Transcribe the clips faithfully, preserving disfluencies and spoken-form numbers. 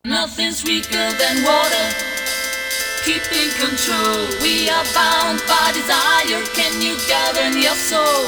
Nothing's weaker than water. Keep in control. We are bound by desire. Can you govern your soul?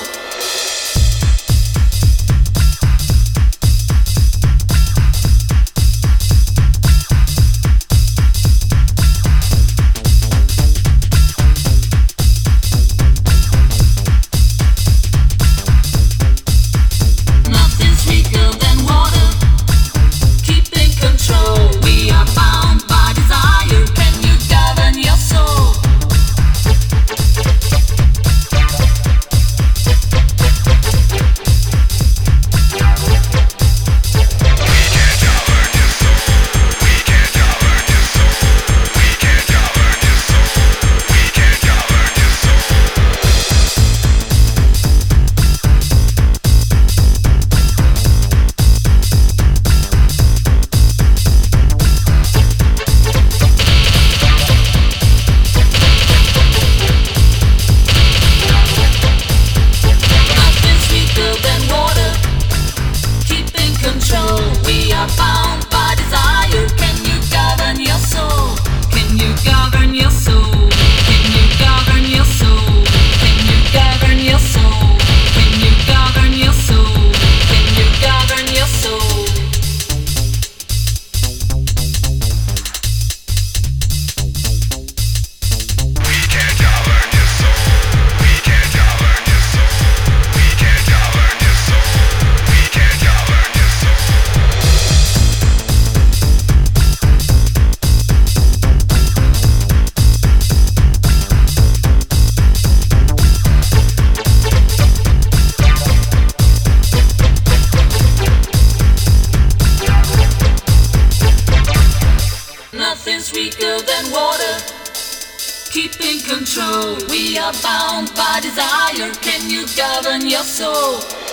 Nothing's weaker than water. Keep in control. We are bound by desire. Can you govern your soul?